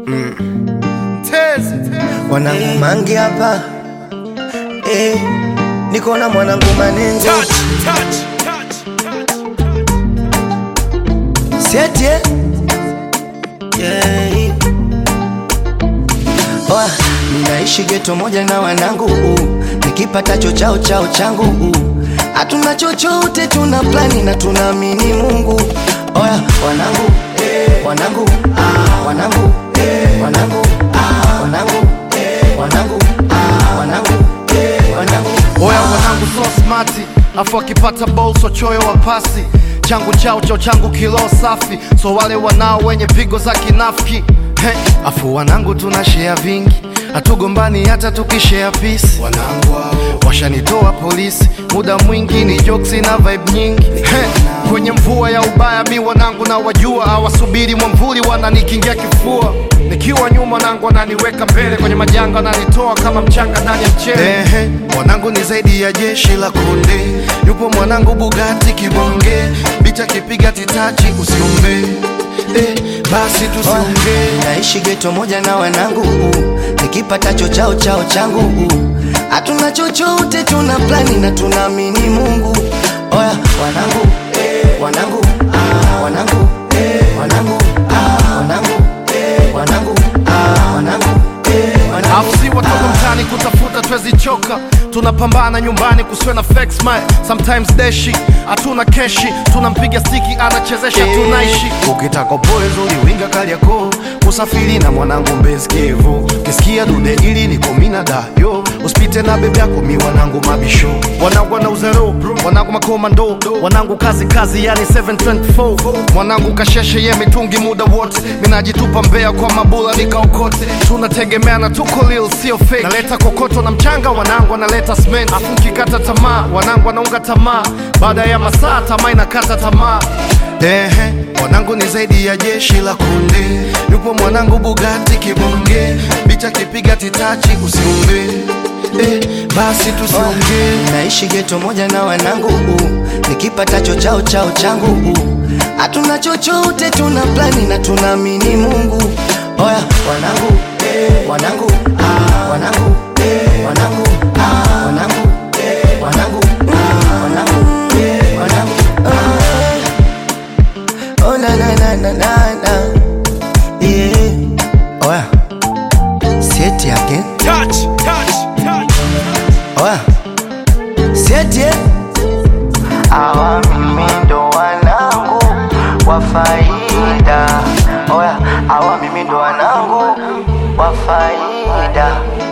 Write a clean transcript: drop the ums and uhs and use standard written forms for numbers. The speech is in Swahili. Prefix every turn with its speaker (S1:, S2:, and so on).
S1: Wanangu mangi hapa, niko na mwanangu Manengo. Sieti ninaishi geto moja na wanangu nikipata chao changu hatuna chochote, tuna plani na tunaamini Mungu. Oya wanangu, wanangu, wanangu, wanangu, wanangu, wanangu, wanangu, wanangu.
S2: Oya wanangu so smarti, afu akipata ball so choyo wa pasi. Changu chao changu kilo safi, so wale wanao wenye pigo za kinafiki. Afu wanangu tunashare vingi, hatugombani hata tukishare peace. Wanangu washanitoa polisi, muda mwingi ni jokes na vibe nyingi. Kwenye mvua ya ubaya mi wanangu na wajua, hawasubiri mwamvuli wananikingia kifua. Nikiwa nyuma wanangu wananiweka mbele, kwenye majanga wananitoa kama mchanga ndani ya mchele. Wanangu ni zaidi ya jeshi la konde, yupo mwanangu Bugatti kibonge, bicha kipiga titachi usiombe. Basi tusiongee.
S1: Naishi geto moja na wanangu nikipata chao changu hatuna chochote, tuna plani na tunaamini Mungu. Oya wanangu, wanangu, wanangu, wanangu, wanangu, wanangu, wanangu.
S2: Afsi watoka mtani kutafuta twezi choka, tunapambana nyumbani kusiwe na fake smile. Sometimes deshi, hatuna keshi, tunampiga stiki anachezesha tunaishi. Ukitaka poe zuri winga Kariakoo, usafiri na mwanangu Mbezi Kivu. Kisikia dude ili niko mina dayo, usipite na bebe yako mi wanangu mabisho. Wanangu wana uzero, wanangu makomando, wanangu kazi yani 724. Mwanangu kasheshe ye mitungi muda wote, minajitupa Mbeya kwa mabula nikaokote. Tunategemeana tuko lil sio fake, naleta kokoto na mchanga, wanangu wanaleta cement. Afu kikata tamaa, wanangu wanaunga tamaa, baada ya masaa tamaa inakata tamaa. Wanangu ni zaidi ya jeshi la konde, yupo mwanangu Bugatti kibonge, bicha kipiga titachi usiombe. Basi tusiongee.
S1: Naishi geto moja na wanangu nikipata chao changu hatuna chochote, tuna plani na tunaamini Mungu. Oya wanangu, wanangu, wanangu, wanangu, wanangu, wanangu, wanangu, wanangu. Oh na oya sieti again. Oya sieti awa mimi ndo wanangu wa faida. Oya awa mimi ndo wanangu wa faida.